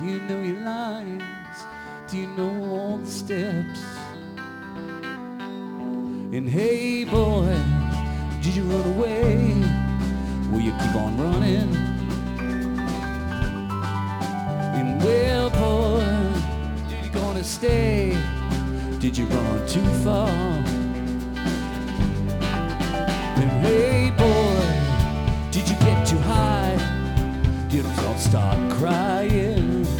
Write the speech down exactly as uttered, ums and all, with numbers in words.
You know your lines, do you know all the steps? And hey boy, did you run away? Will you keep on running? And well boy, did you gonna stay? Did you run too far? And hey boy, did you get too high? Did it all start